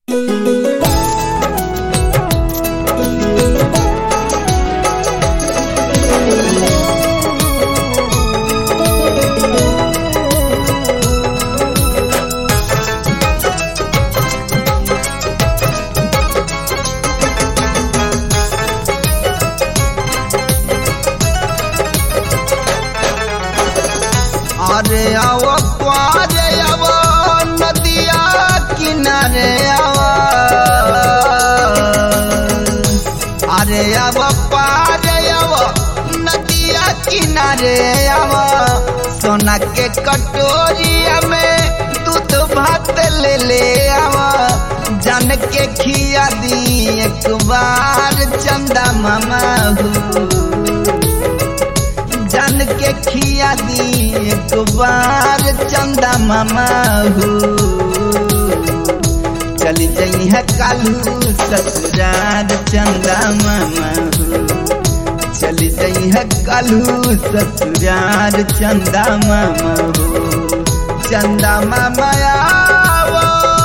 अरे आओ पारे आओ नदिया किनारे आओ, अरे आओ पारे आओ नदिया किनारे आओ, सोना के कटोरिया में दूध भात ले ले आओ, जान के खिया दी एक बार चंदा मामा हो, जान के खिया दी एक बार चंदा मामा हो, चली जाई है कालू ससुराल चंदा मामा हो, चली जाई है कालू ससुराल चंदा मामा हो, चंदा मामा आओ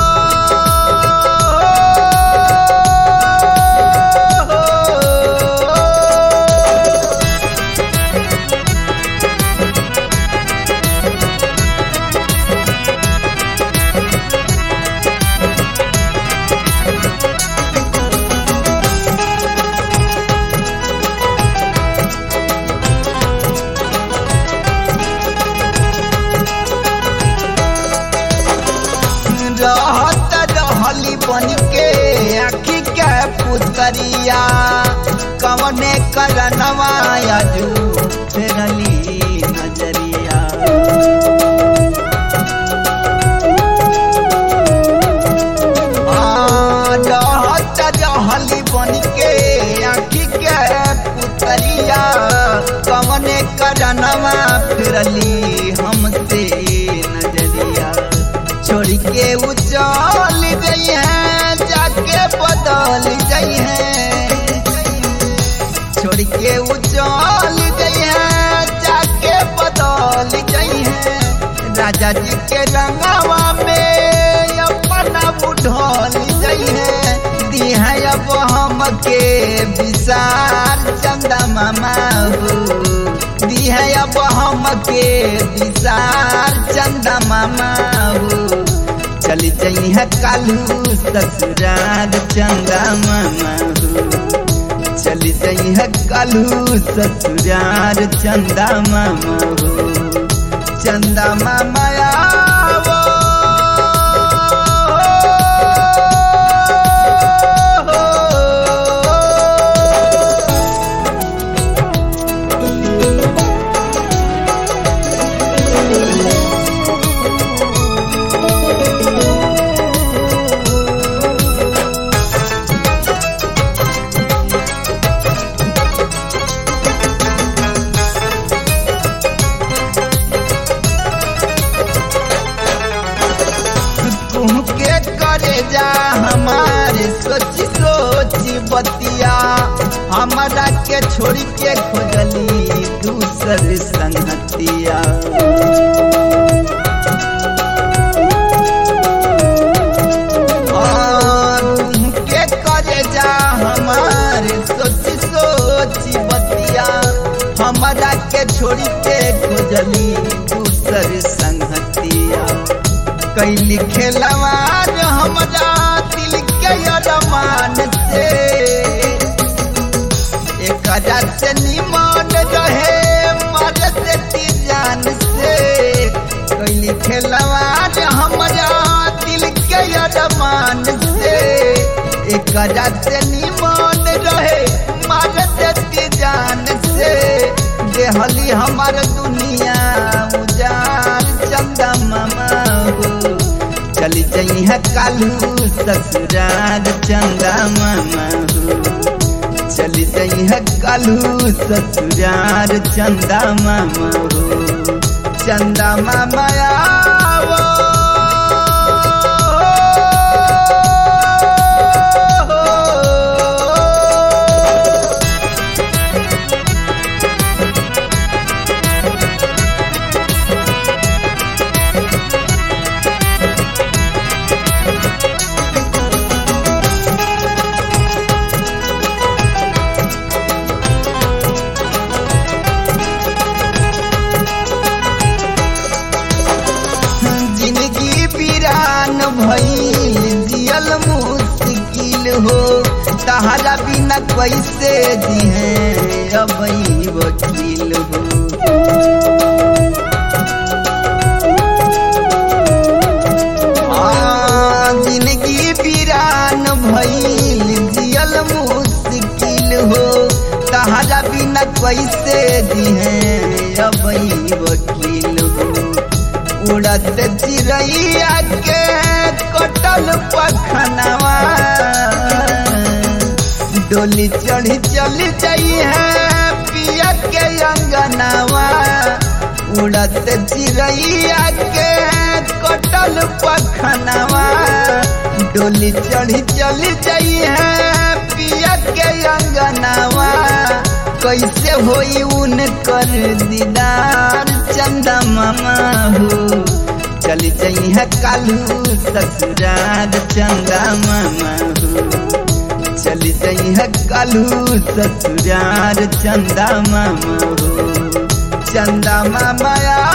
रहत रहली बन के आखी के पुतरिया, कवने करनवा आजू फेरली नजरिया, रहत रहली बन के आखी के पुतरिया, कवने करनवा फेरली हमसे नजरिया, छोड़ के उचल गई है जाके बदल गई है, छोड़ के उचल गई है जाके बदल गई है, राजा जी के रंगवा में अपना बुढ़ल गई है, दी है अब हम के विशाल चंदा मामा हो, दी है अब हम के विशाल चंदा मामा हो, चली जाई है कालू ससुराल चंदा मामा हो, चली जाई है कालू ससुराल चंदा मामा हो, चंदा मामा आओ करे जा हमारे सोची सोची बतिया, हमारा के छोड़ के खोजली दूसर संगतिया, के करे जा हमारे सोची सोची बतिया, हमारा के छोड़ के खोजली दूसर संगतिया, कैली खेलवार हमरा दिल के अरमान से, एक हजार से निमान रहे मर से जान से, कैली खेलवार हमरा दिल के अरमान से, एक हजार से निमान रहे मर से जान से, देहली हमार दुनिया उजाड़ चंदा मामा हो, चली जाई है कालू ससुराल चंदा मामा हो, चली जाई है कालू ससुराल चंदा मामा हो, चंदा मामा आओ तहरा बिना कैसे दिहे अब वकील हो। जिंदगी वीरान भइल जियल मुश्किल हो, तहरा बिना कैसे दिहे अब वकील हो। उड़त चिड़ैया के कटल पखनवा, डोली चढ़ी चल जाई है पिया के अंगनवा। उड़त चिड़ैया के कटल पखनवा, डोली चढ़ी चल जाई है पिया के अंगनवा। कैसे होई उनकर दीदार चंदा मामा हो, चल जाई है कालू ससुरार चंदा मामा हो। चल जाई है कालू ससुरार चंदा मामा हो। चंदा मामा